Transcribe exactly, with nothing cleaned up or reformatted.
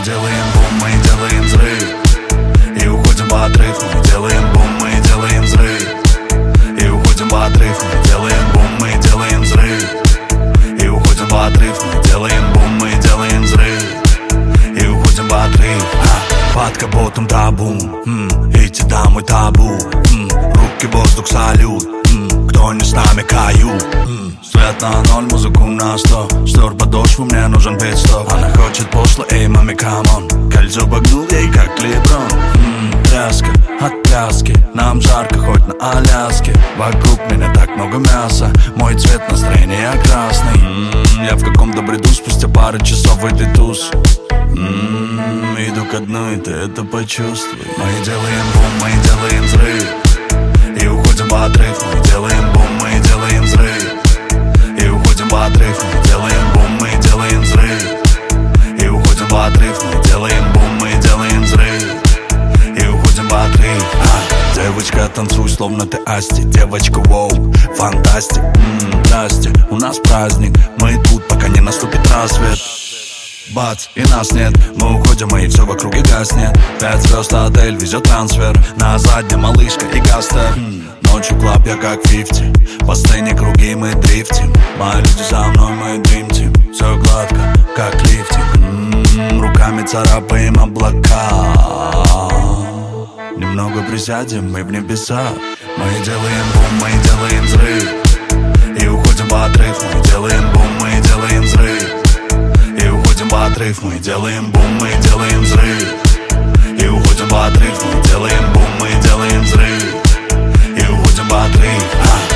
делаем бум, мы делаем взрыв. И уходим в отрыв, мы делаем бум, мы делаем взрыв. И уходим в отрыв, мы делаем бум, мы делаем взрыв. И уходим в отрыв, мы делаем бум, мы делаем взрыв. И уходим в отрыв. а, Под капотом табу, м, эти дамы табу, м, руки в воздух, салют, м, кто не с нами кают, м, свет на ноль, музыку на сто. Стер подошву, мне нужен пит-стоп. Она хочет пошло, эй, маме, камон. Кольцо погнул ей, как Леброн. м, Тряска от пляски, нам жарко, хоть на Аляске. Вокруг меня так много мяса, мой цвет настроения красный. м, Я в каком-то бреду, спустя пару часов в этой туз. м, Иду ко дну, и ты это почувствуй. Мы делаем бум, мы делаем взрыв. И уходим в отрыв, мы делаем бум, мы делаем взрыв. И уходим в отрыв, мы делаем бум, мы делаем взрыв. И уходим в отрыв, мы делаем бум, мы делаем взрыв. И уходим в отрыв. а, Девочка, танцуй, словно ты Асти. Девочка, воу, фантастик. М-м, здрасте, у нас праздник. Мы тут, пока не наступит рассвет. Бац, и нас нет, мы уходим, и все в округе гаснет. Пять звезд, отель везет трансфер. На заднем малышка и гастер. Ночью клаб, я как фифти. По сцене круги, мы дрифтим. Мои люди за мной, мы дримтим. Все гладко, как лифтинг. М-м, Руками царапаем облака. Немного присядем, мы в небеса. Мы делаем бум, мы делаем взрыв. И уходим в отрыв, мы делаем бум, мы делаем взрыв. И уходим в отрыв, мы делаем бум, мы делаем взрыв. И уходим в отрыв, мы делаем бум, мы делаем взрыв. И уходим в отрыв. а.